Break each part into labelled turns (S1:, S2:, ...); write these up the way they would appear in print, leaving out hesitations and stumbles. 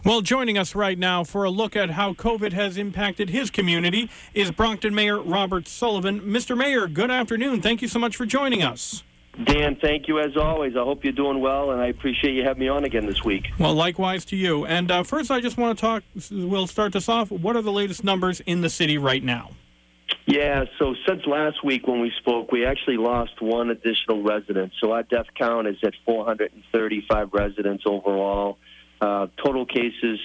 S1: Well, joining us right now for a look at how COVID has impacted his community is Brockton Mayor Robert Sullivan. Mr. Mayor, good afternoon. Thank you so much for joining us.
S2: Dan, thank you as always. I hope you're doing well, and I appreciate you having me on again this week.
S1: Well, likewise to you. And first, I just want to talk, we'll start this off. What are the latest numbers in the city right now?
S2: Yeah, so since last week when we spoke, we actually lost one additional resident. So our death count is at 435 residents overall. Total cases,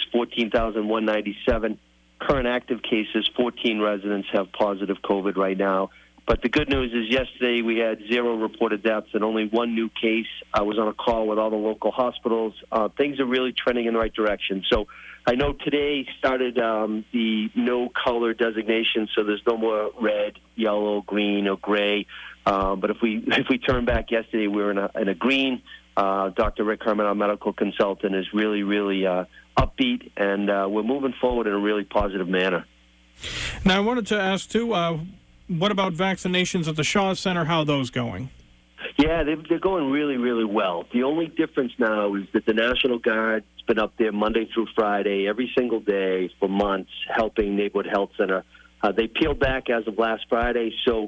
S2: 14,197. Current active cases, 14 residents have positive COVID right now. But the good news is yesterday we had 0 reported deaths and only 1 new case. I was on a call with all the local hospitals. Things are really trending in the right direction. So I know today started the no color designation, so there's no more red, yellow, green, or gray. But if we turn back yesterday, we were in a green. Dr. Rick Herman, our medical consultant, is really upbeat, and we're moving forward in a really positive manner.
S1: Now, I wanted to ask, too, what about vaccinations at the Shaw Center? How are those going?
S2: Yeah, they're going really well. The only difference now is that the National Guard's been up there Monday through Friday, every single day for months, helping Neighborhood Health Center. They peeled back as of last Friday, so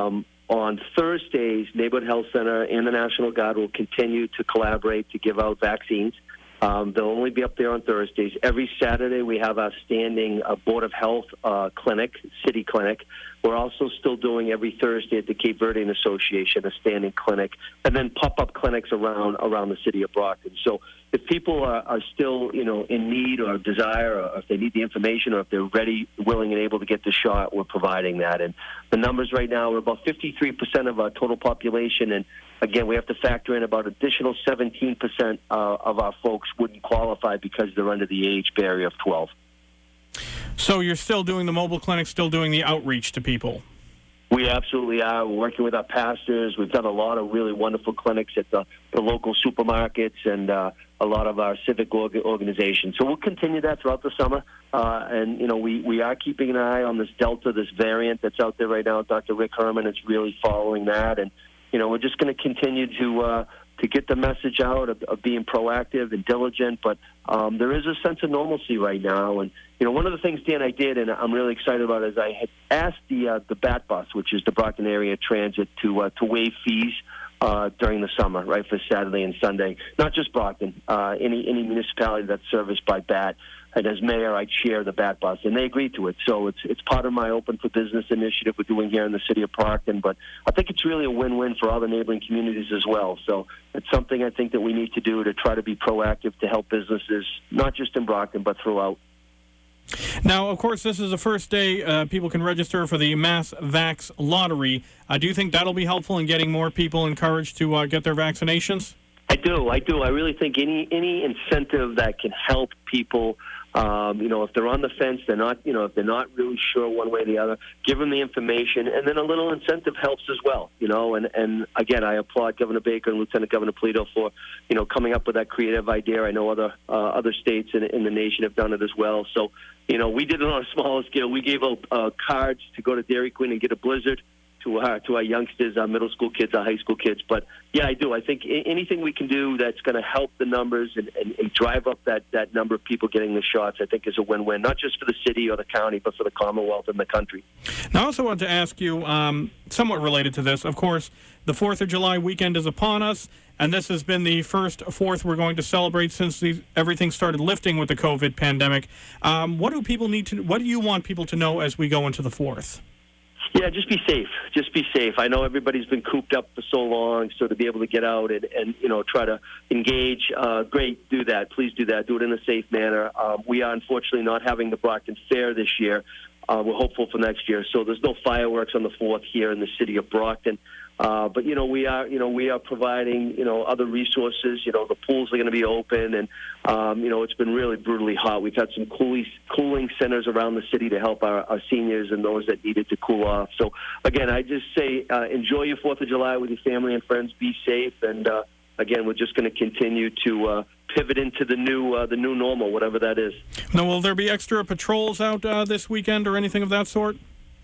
S2: on Thursdays, Neighborhood Health Center and the National Guard will continue to collaborate to give out vaccines. They'll only be up there on Thursdays. Every Saturday, we have our standing Board of Health clinic, city clinic. We're also still doing every Thursday at the Cape Verdean Association a standing clinic, and then pop-up clinics around the city of Brockton. So if people are still, in need or desire, or if they need the information, or if they're ready, willing, and able to get the shot, we're providing that. And the numbers right now are about 53% of our total population, and again, we have to factor in about additional 17% of our folks wouldn't qualify because they're under the age barrier of 12.
S1: So you're still doing the mobile clinic, still doing the outreach to people?
S2: We absolutely are. We're working with our pastors. We've done a lot of really wonderful clinics at the local supermarkets and a lot of our civic organizations. So we'll continue that throughout the summer. And we are keeping an eye on this Delta, this variant that's out there right now. Dr. Rick Herman is really following that. And, we're just going to continue to get the message out of being proactive and diligent. But there is a sense of normalcy right now. And, one of the things, Dan, I did, and I'm really excited about, is I had asked the BAT bus, which is the Brockton Area Transit, to waive fees during the summer, right, for Saturday and Sunday. Not just Brockton, any municipality that's serviced by BAT. And as mayor, I chair the BAT bus, and they agreed to it. So it's part of my Open for Business initiative we're doing here in the city of Brockton. But I think it's really a win-win for all the neighboring communities as well. So it's something I think that we need to do to try to be proactive to help businesses, not just in Brockton, but throughout.
S1: Now, of course, this is the first day people can register for the Mass Vax Lottery. Do you think that'll be helpful in getting more people encouraged to get their vaccinations?
S2: I do. I really think any incentive that can help people, if they're on the fence, they're not, if they're not really sure one way or the other, give them the information, and then a little incentive helps as well, and again, I applaud Governor Baker and Lieutenant Governor Polito for, coming up with that creative idea. I know other states in the nation have done it as well. So, we did it on a smaller scale. We gave out cards to go to Dairy Queen and get a Blizzard to our youngsters, our middle school kids, our high school kids. But, yeah, I do. I think anything we can do that's going to help the numbers and drive up that number of people getting the shots, I think is a win-win, not just for the city or the county, but for the Commonwealth and the country.
S1: Now, I also want to ask you, somewhat related to this, of course, the 4th of July weekend is upon us, and this has been the first 4th we're going to celebrate since everything started lifting with the COVID pandemic. What do you want people to know as we go into the 4th?
S2: Yeah, just be safe. Just be safe. I know everybody's been cooped up for so long, so to be able to get out and try to engage, great, do that. Please do that. Do it in a safe manner. We are unfortunately not having the Brockton Fair this year. We're hopeful for next year. So there's no fireworks on the 4th here in the city of Brockton. But we are providing other resources. The pools are going to be open, and it's been really brutally hot. We've had some cooling centers around the city to help our seniors and those that needed to cool off. So again, I just say enjoy your 4th of July with your family and friends. Be safe, and again, we're just going to continue to pivot into the new normal, whatever that is.
S1: Now, will there be extra patrols out this weekend or anything of that sort?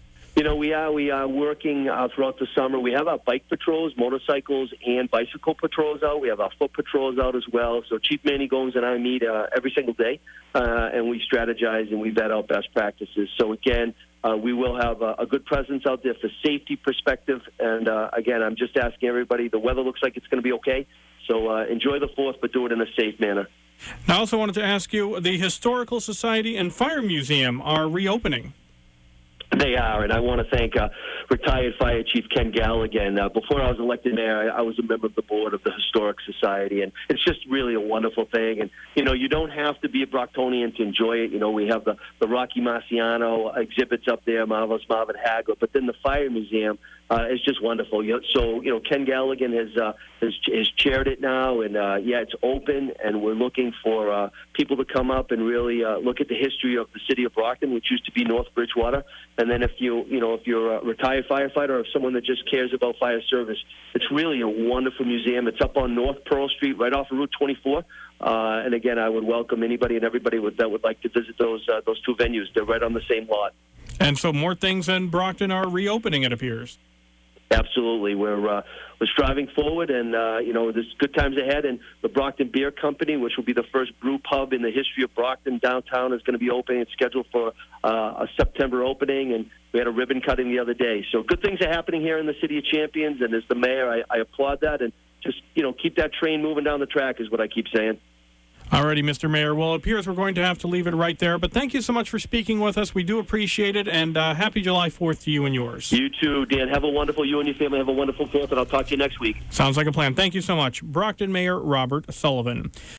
S2: We are working throughout the summer. We have our bike patrols, motorcycles, and bicycle patrols out. We have our foot patrols out as well. So Chief Manny Gomes and I meet every single day, and we strategize and we vet out best practices. So again, we will have a good presence out there for safety perspective. And again, I'm just asking everybody, the weather looks like it's going to be okay. So enjoy the 4th, but do it in a safe manner.
S1: I also wanted to ask you, the Historical Society and Fire Museum are reopening.
S2: They are, and I want to thank retired Fire Chief Ken Galligan. Before I was elected mayor, I was a member of the board of the Historic Society, and it's just really a wonderful thing. And, you don't have to be a Brocktonian to enjoy it. We have the Rocky Marciano exhibits up there, Marvelous Marvin Hagler, but then the Fire Museum is just wonderful. So, Ken Galligan has chaired it now, and, it's open, and we're looking for people to come up and really look at the history of the city of Brockton, which used to be North Bridgewater. And then if you're a retired firefighter or someone that just cares about fire service, it's really a wonderful museum. It's up on North Pearl Street, right off of Route 24. And again, I would welcome anybody and everybody that would like to visit those two venues. They're right on the same lot.
S1: And so more things in Brockton are reopening, it appears.
S2: Absolutely. We're striving forward, and, there's good times ahead. And the Brockton Beer Company, which will be the first brew pub in the history of Brockton downtown, is going to be opening. It's scheduled for a September opening, and we had a ribbon cutting the other day. So good things are happening here in the City of Champions, and as the mayor, I applaud that. And just, keep that train moving down the track is what I keep saying.
S1: Alrighty, Mr. Mayor. Well, it appears we're going to have to leave it right there. But thank you so much for speaking with us. We do appreciate it, and happy July 4th to you and yours.
S2: You too, Dan. You and your family have a wonderful 4th, and I'll talk to you next week.
S1: Sounds like a plan. Thank you so much. Brockton Mayor Robert Sullivan.